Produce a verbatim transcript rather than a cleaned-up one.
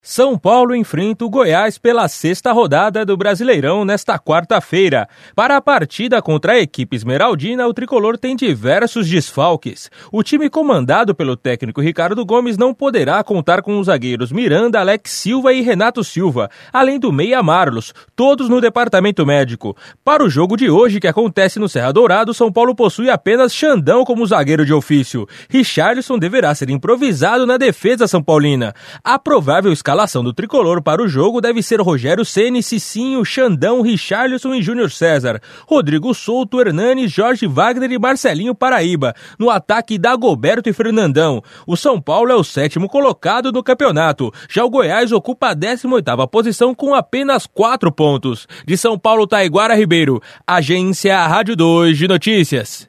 São Paulo enfrenta o Goiás pela sexta rodada do Brasileirão nesta quarta-feira. Para a partida contra a equipe esmeraldina, o tricolor tem diversos desfalques. O time comandado pelo técnico Ricardo Gomes não poderá contar com os zagueiros Miranda, Alex Silva e Renato Silva, além do meia Marlos, todos no departamento médico. Para o jogo de hoje, que acontece no Serra Dourado, São Paulo possui apenas Xandão como zagueiro de ofício. Richarlison deverá ser improvisado na defesa são paulina. A provável escalação A escalação do tricolor para o jogo deve ser Rogério Ceni, Cicinho, Xandão, Richarlison e Júnior César, Rodrigo Souto, Hernani, Jorge Wagner e Marcelinho Paraíba, no ataque Dagoberto e Fernandão. O São Paulo é o sétimo colocado no campeonato, já o Goiás ocupa a décima oitava posição com apenas quatro pontos. De São Paulo, Taiguara Ribeiro, Agência Rádio dois de Notícias.